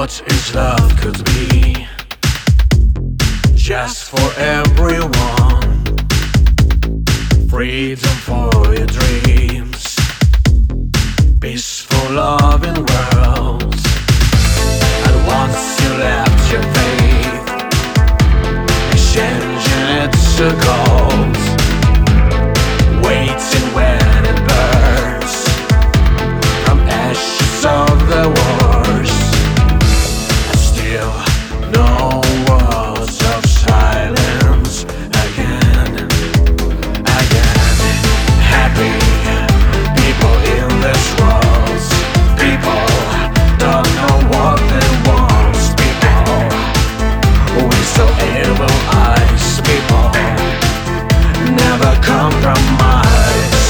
What is love could be, just for everyone. Freedom for your dreams, peaceful loving world. And once you left your faith, exchanging it to gold, waiting when it burns from ashes of the wars. And still no words of silence. Again, happy people in this world. People don't know what they want. People with so evil eyes. People never compromise.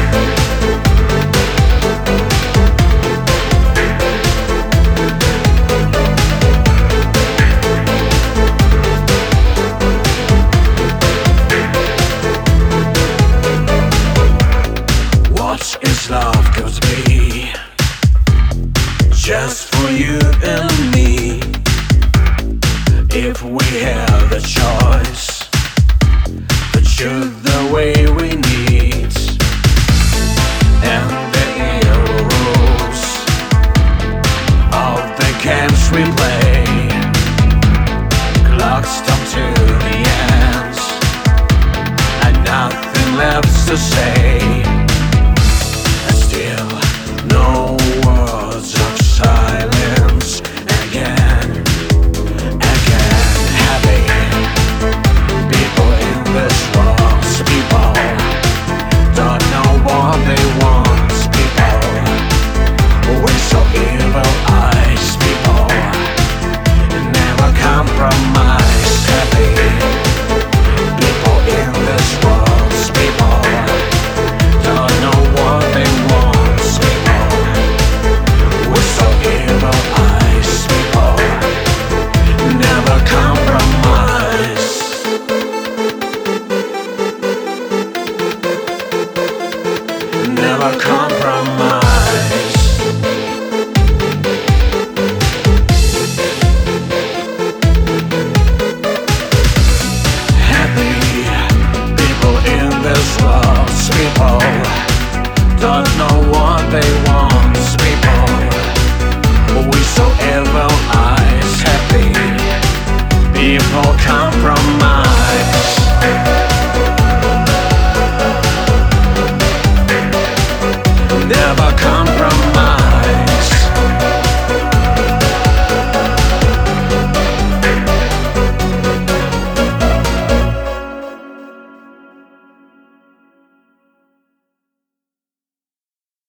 What is love could be, just for you and me. If we have the choice to choose the way we need, and the evil rules of the games we play, clocks come to the end, and nothing left to say. Still no words of silence. Again, happy people in this world. People don't know what they want. People with so evil eyes. People never compromise. Happy people in this world. People don't know what they want. People with so evil eyes. People never compromise. Never compromise. Happy people in this world. People don't know what they want. People with so evil eyes. Happy people compromise. Never compromise.